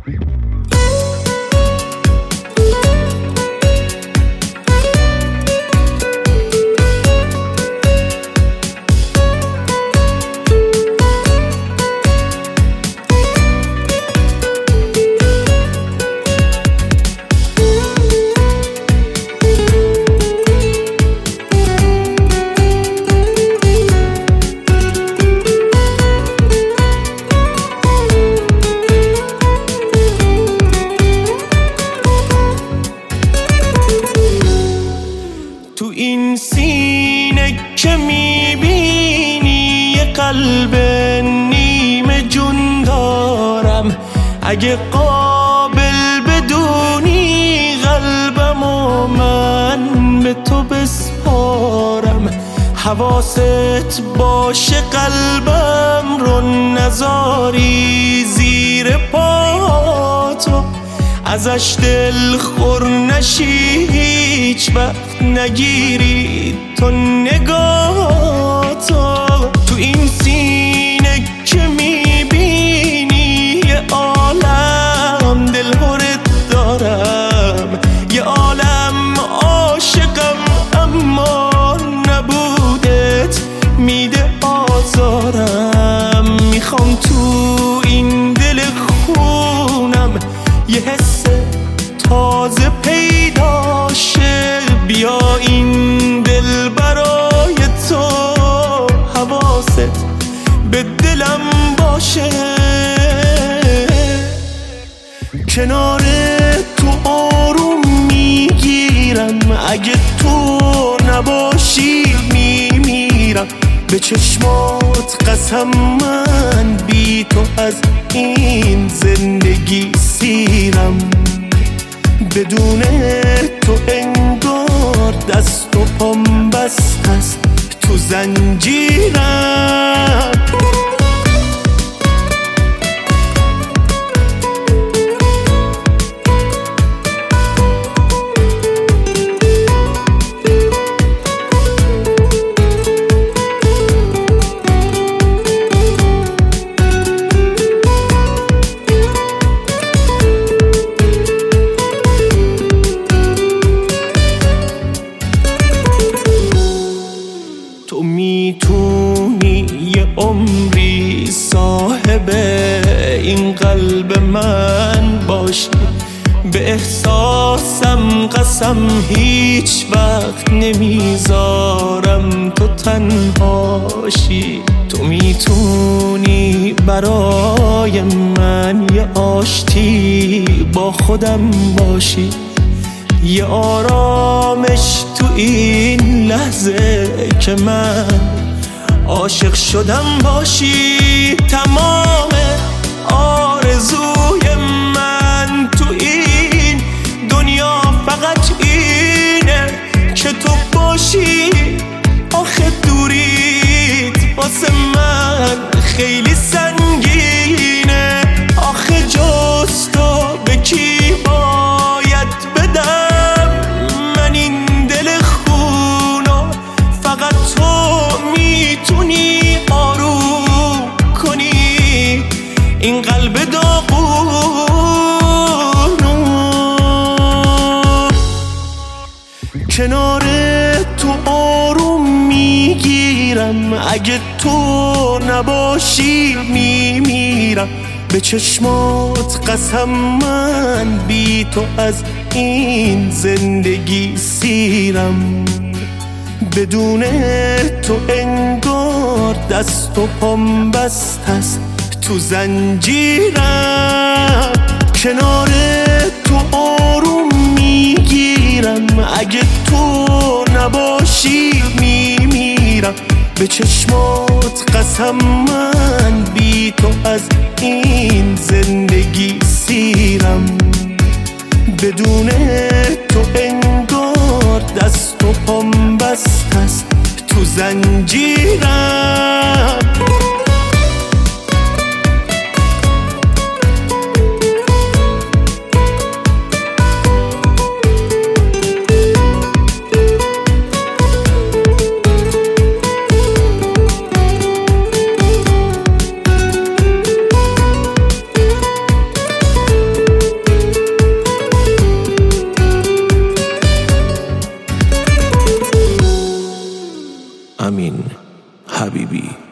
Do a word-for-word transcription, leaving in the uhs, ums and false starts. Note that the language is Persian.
تو این سینه که میبینی یه قلب نیمه جون دارم، اگه قابل بدونی قلبمو من به تو بسپارم. حواست باشه قلبم رو نذاری زیر پاتو، ازش دل خور نشی هیچ وقت نگیری تو نگاهتو. تو این سینه که میبینی یه عالم دلهرت دارم، یه عالم عاشقم اما نبودت میده آزارم. میخوام تو این دل خونم یه حس تازه پیدا شه، بیا این دل برای تو حواست به دلم باشه. کنار تو آروم میگیرم، اگه تو نباشی میمیرم. به چشمات قسم من بی تو از این زندگی سیرم. بدون تو انگار دست و پام بست است تو زنجیرم. تو میتونی یه عمری صاحب این قلب من باشی، به احساسم قسم هیچ وقت نمیذارم تو تنهاشی. تو میتونی برای من یه آشتی با خودم باشی، یه آرامش تو این لحظه که من عاشق شدم باشی. تمام آرزوی من تو این دنیا فقط اینه که تو باشی. آخه دوریت واسه من خیلی سنگینه، آخه جز تو به کی باید بدم من این دل خونو؟ فقط تو میتونی آروم کنی این قلب داغونو. کنار تو آروم میگیرم، اگه تو نباشی میمیرم. به چشمات قسم من بی تو از این زندگی سیرم. بدون تو انگار دست و پام بست است تو زنجیرم. کنار تو آروم میگیرم، اگه تو نباشی میمیرم. به چشمات قسم من بی تو از این زندگی سیرم. بدون تو انگار دست و پام بست است تو زنجیرم. نازنین حبیبی.